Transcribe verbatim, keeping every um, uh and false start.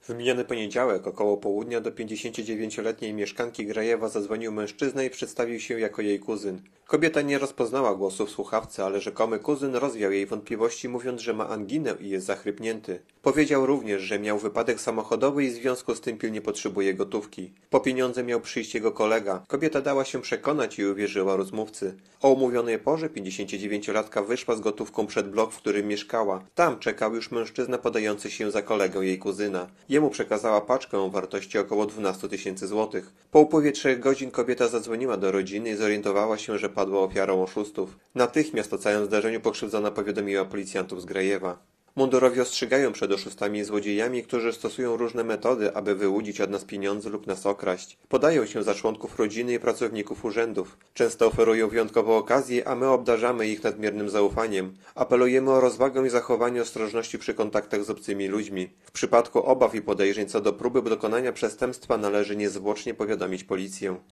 W miniony poniedziałek około południa do pięćdziesięciodziewięcioletniej mieszkanki Grajewa zadzwonił mężczyzna i przedstawił się jako jej kuzyn. Kobieta nie rozpoznała głosu w słuchawce, ale rzekomy kuzyn rozwiał jej wątpliwości, mówiąc, że ma anginę i jest zachrypnięty. Powiedział również, że miał wypadek samochodowy i w związku z tym pilnie potrzebuje gotówki. Po pieniądze miał przyjść jego kolega. Kobieta dała się przekonać i uwierzyła rozmówcy. O umówionej porze pięćdziesięciodziewięciolatka wyszła z gotówką przed blok, w którym mieszkała. Tam czekał już mężczyzna podający się za kolegę jej kuzyna. Jemu przekazała paczkę o wartości około dwanaście tysięcy złotych. Po upływie trzech godzin kobieta zadzwoniła do rodziny i zorientowała się, że padła ofiarą oszustów. Natychmiast o całym zdarzeniu pokrzywdzona powiadomiła policjantów z Grajewa. Mundurowi ostrzegają przed oszustami i złodziejami, którzy stosują różne metody, aby wyłudzić od nas pieniądze lub nas okraść. Podają się za członków rodziny i pracowników urzędów. Często oferują wyjątkowe okazje, a my obdarzamy ich nadmiernym zaufaniem. Apelujemy o rozwagę i zachowanie ostrożności przy kontaktach z obcymi ludźmi. W przypadku obaw i podejrzeń co do próby dokonania przestępstwa należy niezwłocznie powiadomić policję.